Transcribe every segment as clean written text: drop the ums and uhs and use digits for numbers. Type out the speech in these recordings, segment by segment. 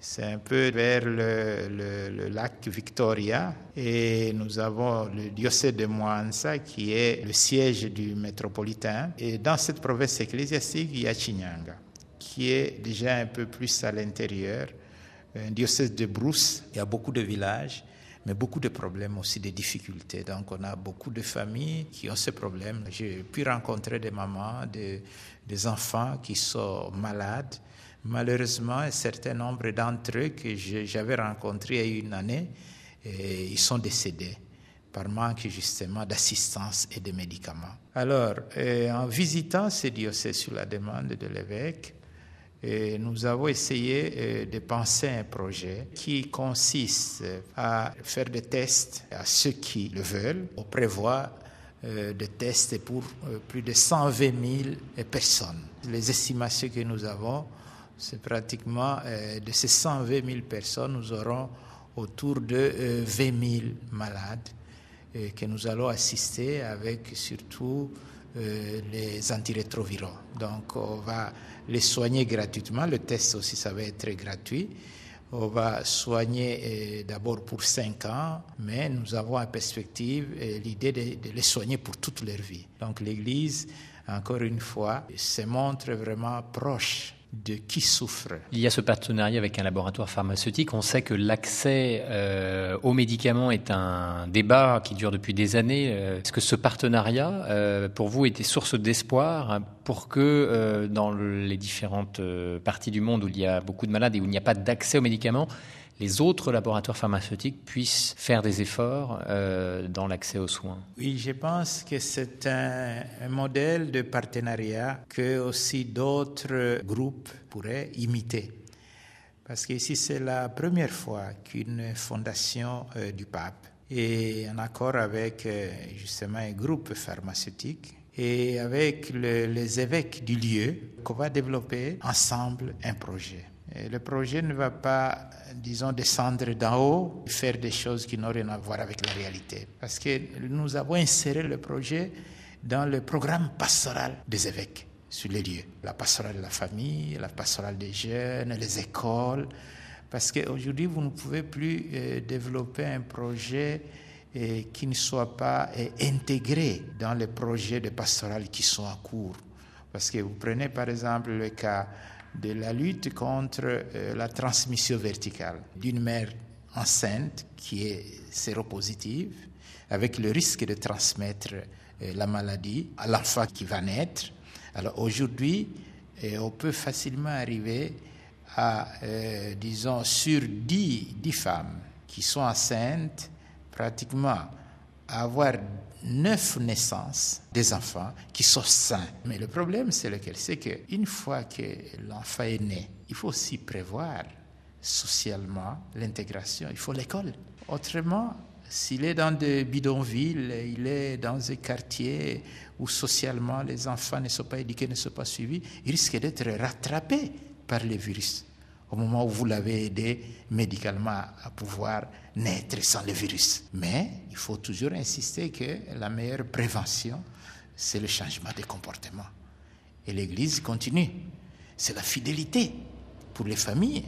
C'est un peu vers le lac Victoria et nous avons le diocèse de Mwanza qui est le siège du métropolitain. Et dans cette province ecclésiastique, il y a Chinyanga qui est déjà un peu plus à l'intérieur, un diocèse de brousse. Il y a beaucoup de villages, mais beaucoup de problèmes aussi, de difficultés. Donc on a beaucoup de familles qui ont ce problème. J'ai pu rencontrer des mamans, des enfants qui sont malades. Malheureusement, un certain nombre d'entre eux que j'avais rencontrés il y a une année, ils sont décédés par manque justement d'assistance et de médicaments. Alors, en visitant ces diocèses sur la demande de l'évêque, nous avons essayé de penser un projet qui consiste à faire des tests à ceux qui le veulent. On prévoit des tests pour plus de 120 000 personnes. Les estimations que nous avons, c'est pratiquement de ces 120 000 personnes, nous aurons autour de 20 000 malades que nous allons assister avec surtout les antirétroviraux. Donc on va les soigner gratuitement. Le test aussi, ça va être gratuit. On va soigner d'abord pour 5 ans, mais nous avons en perspective l'idée de les soigner pour toute leur vie. Donc l'Église, encore une fois, se montre vraiment proche de qui souffre. Il y a ce partenariat avec un laboratoire pharmaceutique. On sait que l'accès aux médicaments est un débat qui dure depuis des années. Est-ce que ce partenariat, pour vous, était source d'espoir pour que dans les différentes parties du monde où il y a beaucoup de malades et où il n'y a pas d'accès aux médicaments, les autres laboratoires pharmaceutiques puissent faire des efforts dans l'accès aux soins? Oui, je pense que c'est un modèle de partenariat que aussi d'autres groupes pourraient imiter. Parce qu'ici, c'est la première fois qu'une fondation du pape est en accord avec justement un groupe pharmaceutique et avec les évêques du lieu qu'on va développer ensemble un projet. Et le projet ne va pas, disons, descendre d'en haut, faire des choses qui n'ont rien à voir avec la réalité. Parce que nous avons inséré le projet dans le programme pastoral des évêques sur les lieux. La pastorale de la famille, la pastorale des jeunes, les écoles. Parce qu'aujourd'hui, vous ne pouvez plus développer un projet qui ne soit pas intégré dans les projets de pastoral qui sont en cours. Parce que vous prenez par exemple le cas de la lutte contre la transmission verticale d'une mère enceinte qui est séropositive, avec le risque de transmettre la maladie à l'enfant qui va naître. Alors aujourd'hui, on peut facilement arriver à, disons, sur 10 femmes qui sont enceintes, pratiquement à avoir 9 naissances des enfants qui sont sains. Mais le problème, c'est lequel? C'est qu'une fois que l'enfant est né, il faut aussi prévoir socialement l'intégration. Il faut l'école. Autrement, s'il est dans des bidonvilles, il est dans des quartiers où socialement les enfants ne sont pas éduqués, ne sont pas suivis, il risque d'être rattrapé par le virus au moment où vous l'avez aidé médicalement à pouvoir naître sans le virus. Mais il faut toujours insister que la meilleure prévention, c'est le changement des comportements. Et l'Église continue. C'est la fidélité pour les familles.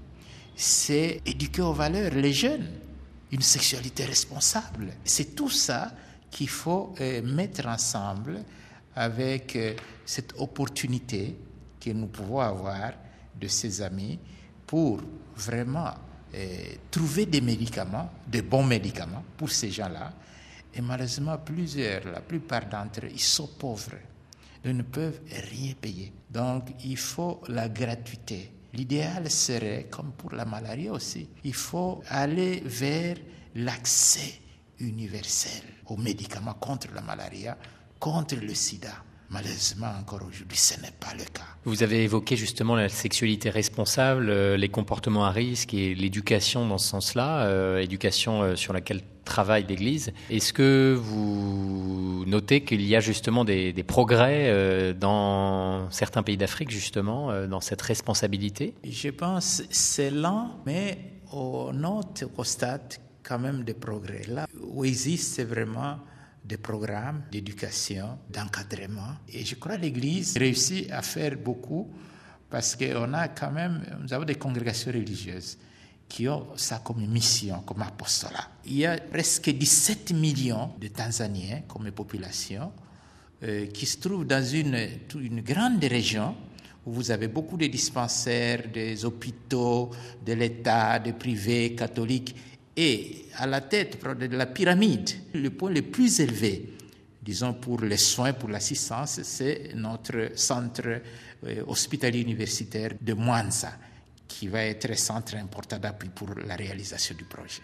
C'est éduquer aux valeurs les jeunes, une sexualité responsable. C'est tout ça qu'il faut mettre ensemble avec cette opportunité que nous pouvons avoir de ces amis pour vraiment trouver des médicaments, de bons médicaments pour ces gens-là. Et malheureusement, la plupart d'entre eux, ils sont pauvres. Ils ne peuvent rien payer. Donc, il faut la gratuité. L'idéal serait, comme pour la malaria aussi, il faut aller vers l'accès universel aux médicaments contre la malaria, contre le sida. Malheureusement, encore aujourd'hui, ce n'est pas le cas. Vous avez évoqué justement la sexualité responsable, les comportements à risque et l'éducation dans ce sens-là, éducation sur laquelle travaille l'Église. Est-ce que vous notez qu'il y a justement des progrès dans certains pays d'Afrique, justement, dans cette responsabilité? Je pense que c'est lent, mais on note, on constate quand même des progrès. Là où existe vraiment des programmes d'éducation, d'encadrement. Et je crois que l'Église réussit à faire beaucoup parce qu'on a quand même, nous avons des congrégations religieuses qui ont ça comme mission, comme apostolat. Il y a presque 17 millions de Tanzaniens comme population qui se trouvent dans une grande région où vous avez beaucoup de dispensaires, des hôpitaux, de l'État, des privés, catholiques. Et à la tête de la pyramide, le point le plus élevé, disons pour les soins, pour l'assistance, c'est notre centre hospitalier universitaire de Mwanza, qui va être un centre important d'appui pour la réalisation du projet.